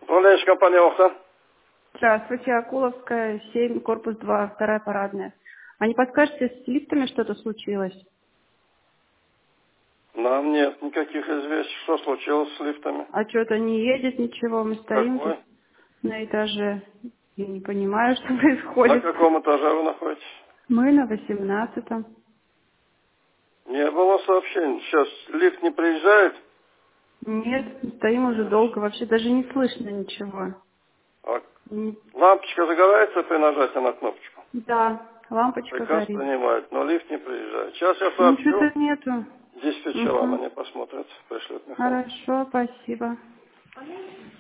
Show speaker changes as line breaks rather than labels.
Управляющая компания «Охта».
Здравствуйте, Акуловская, 7, корпус 2, вторая парадная. А не подскажете, с лифтами что-то случилось?
Нам нет никаких известий, что случилось с лифтами.
А что-то не едет ничего, мы стоим
Какой?
здесь на этаже. Я не понимаю, что
На
происходит.
каком этаже вы находитесь?
Мы на 18-м.
Не было сообщений. Сейчас лифт не приезжает.
Нет, стоим уже долго, вообще даже не слышно ничего.
А
Не-
лампочка загорается при нажатии на кнопочку.
Да, лампочка
Приказ
горит.
принимает, но лифт не приезжает. Сейчас я
Ну,
сообщу
что-то нету.
диспетчерам,
Угу.
они посмотрят, пришлют механик.
Хорошо, спасибо.